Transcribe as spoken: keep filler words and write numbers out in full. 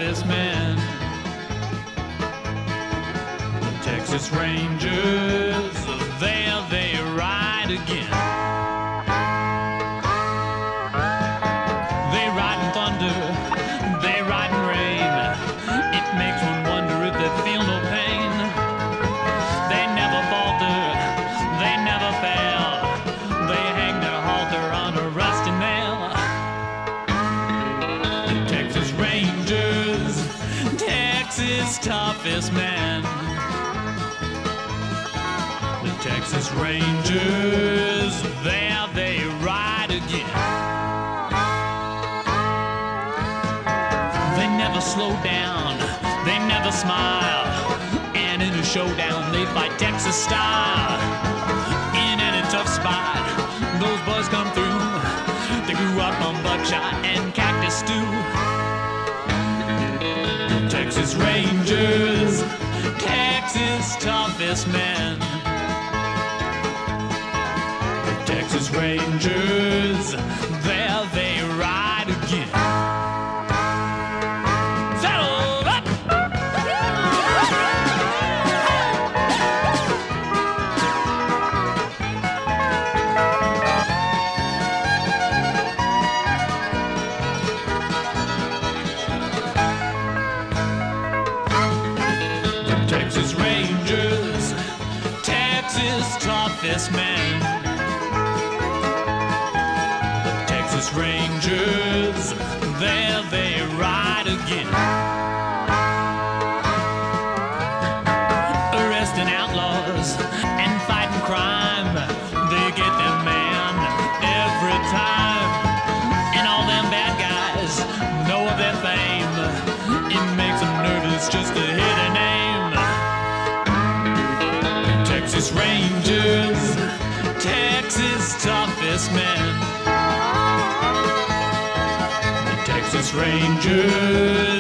toughest men. The Texas Rangers, there they ride again. They ride in thunder, they ride in rain. It makes one wonder if they feel no pain. They never falter, they never fail. They hang their halter on a rusty nail. The Texas Rangers, Texas' toughest man. The Texas Rangers, there they ride again. They never slow down, they never smile, and in a showdown they fight Texas style. In any tough spot, those boys come through. They grew up on buckshot and cactus stew. Texas Rangers, Texas' toughest men. Texas Rangers, there they ride again. Saddle up! The Texas Rangers, Texas' toughest men. Texas Rangers, there they ride again. Arresting outlaws and fighting crime, they get their man every time. And all them bad guys know of their fame. It makes them nervous just to hear their name. Texas Rangers, Texas' toughest men. Texas Rangers.